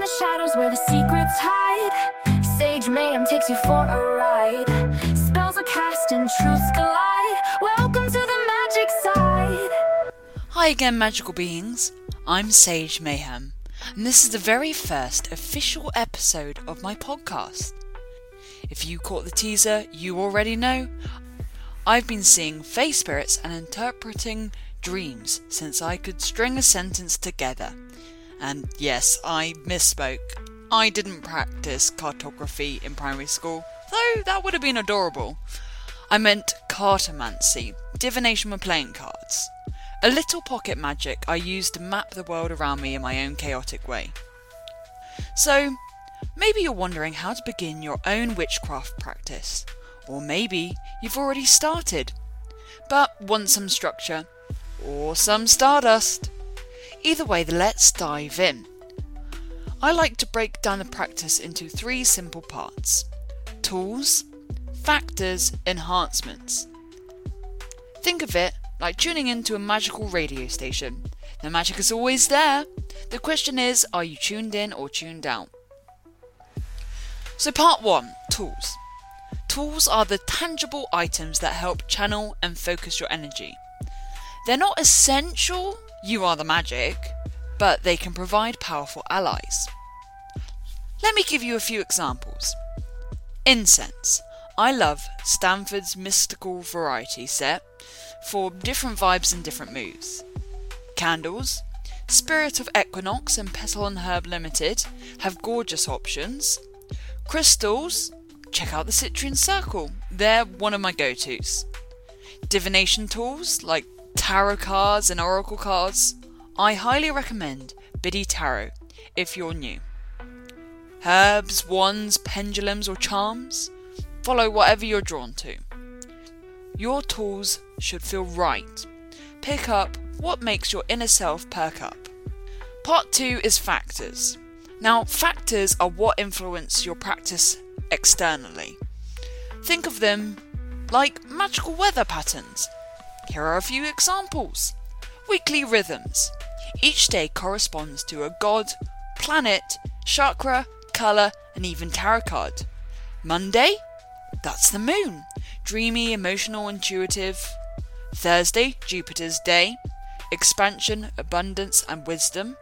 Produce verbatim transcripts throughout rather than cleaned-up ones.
the shadows where the secrets hide. Sage Mayhem takes you for a ride. Spells are cast and truths collide. Welcome to the magic side. Hi again, magical beings. I'm Sage Mayhem, and this is the very first official episode of my podcast. If you caught the teaser, you already know I've been seeing fae spirits and interpreting dreams since I could string a sentence together. And yes, I misspoke. I didn't practice cartography in primary school, though that would have been adorable. I meant cartomancy, divination with playing cards. A little pocket magic I used to map the world around me in my own chaotic way. So, maybe you're wondering how to begin your own witchcraft practice. Or maybe you've already started, but want some structure, or some stardust. Either way, let's dive in. I like to break down the practice into three simple parts: tools, factors, enhancements. Think of it like tuning into a magical radio station. The magic is always there. The question is, are you tuned in or tuned out? So part one, tools. Tools are the tangible items that help channel and focus your energy. They're not essential, you are the magic, but they can provide powerful allies. Let me give you a few examples. Incense. I love Stanford's Mystical Variety set for different vibes and different moods. Candles. Spirit of Equinox and Petal and Herb Limited have gorgeous options. Crystals. Check out the Citrine Circle. They're one of my go-tos. Divination tools like tarot cards and oracle cards. I highly recommend Biddy Tarot if you're new. Herbs, wands, pendulums or charms. Follow whatever you're drawn to. Your tools should feel right. Pick up what makes your inner self perk up. Part two is factors. Now, factors are what influence your practice externally. Think of them like magical weather patterns. Here are a few examples. Weekly rhythms. Each day corresponds to a god, planet, chakra, colour, and even tarot card. Monday? That's the moon. Dreamy, emotional, intuitive. Thursday, Jupiter's day. Expansion, abundance, and wisdom.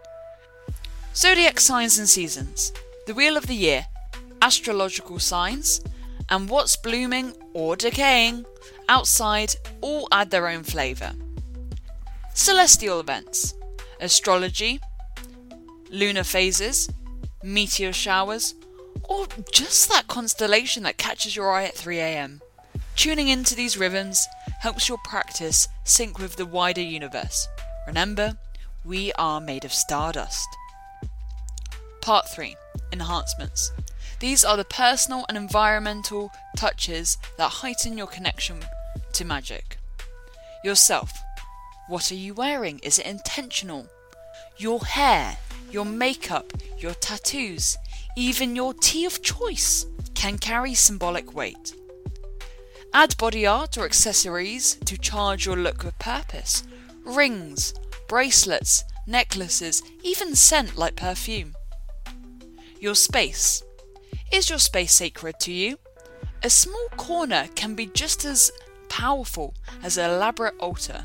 Zodiac signs and seasons. The wheel of the year. Astrological signs. And what's blooming or decaying outside all add their own flavour. Celestial events. Astrology. Lunar phases. Meteor showers. Or just that constellation that catches your eye at three a.m. Tuning into these rhythms helps your practice sync with the wider universe. Remember, we are made of stardust. Part three. Enhancements. These are the personal and environmental touches that heighten your connection to magic. Yourself. What are you wearing? Is it intentional? Your hair, your makeup, your tattoos, even your tea of choice can carry symbolic weight. Add body art or accessories to charge your look with purpose. Rings, bracelets, necklaces, even scent like perfume. Your space. Is your space sacred to you? A small corner can be just as powerful as an elaborate altar.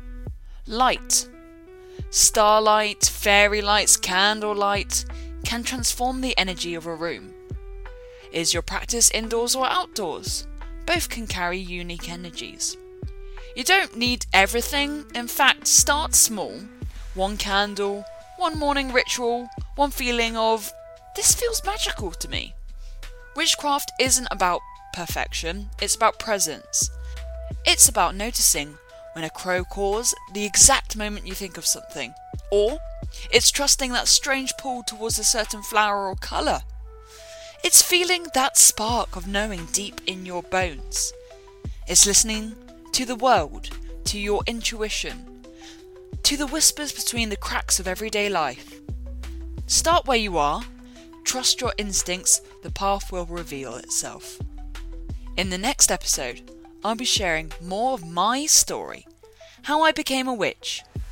Light. Starlight, fairy lights, candlelight can transform the energy of a room. Is your practice indoors or outdoors? Both can carry unique energies. You don't need everything. In fact, start small. One candle, one morning ritual, one feeling of, this feels magical to me. Witchcraft isn't about perfection, it's about presence. It's about noticing when a crow caws the exact moment you think of something. Or it's trusting that strange pull towards a certain flower or colour. It's feeling that spark of knowing deep in your bones. It's listening to the world, to your intuition, to the whispers between the cracks of everyday life. Start where you are. Trust your instincts, the path will reveal itself. In the next episode, I'll be sharing more of my story, how I became a witch,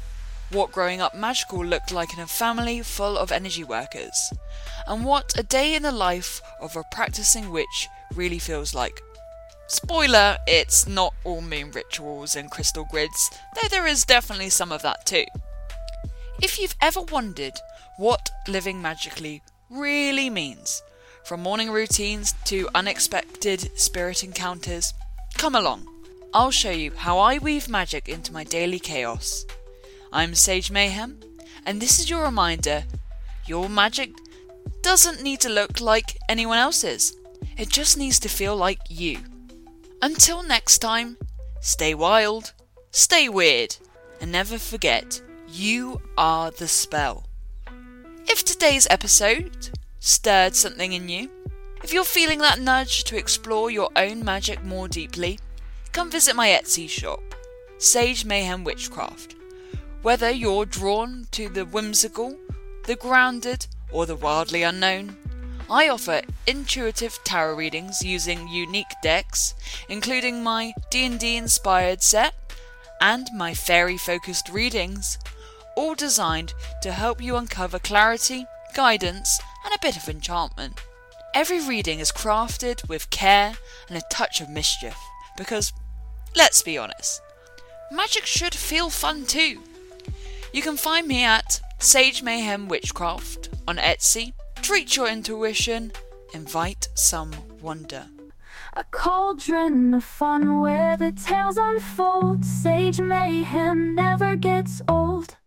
what growing up magical looked like in a family full of energy workers, and what a day in the life of a practicing witch really feels like. Spoiler, it's not all moon rituals and crystal grids, though there is definitely some of that too. If you've ever wondered what living magically really means, from morning routines to unexpected spirit encounters, come along. I'll show you how I weave magic into my daily chaos. I'm Sage Mayhem, and this is your reminder: your magic doesn't need to look like anyone else's. It just needs to feel like you. Until next time, stay wild, stay weird, and never forget, you are the spell. If today's episode stirred something in you, if you're feeling that nudge to explore your own magic more deeply, come visit my Etsy shop, Sage Mayhem Witchcraft. Whether you're drawn to the whimsical, the grounded, or the wildly unknown, I offer intuitive tarot readings using unique decks, including my D and D inspired set and my fairy focused readings, all designed to help you uncover clarity, guidance, and a bit of enchantment. Every reading is crafted with care and a touch of mischief, because, let's be honest, magic should feel fun too. You can find me at Sage Mayhem Witchcraft on Etsy. Treat your intuition, invite some wonder. A cauldron of fun where the tales unfold. Sage Mayhem never gets old.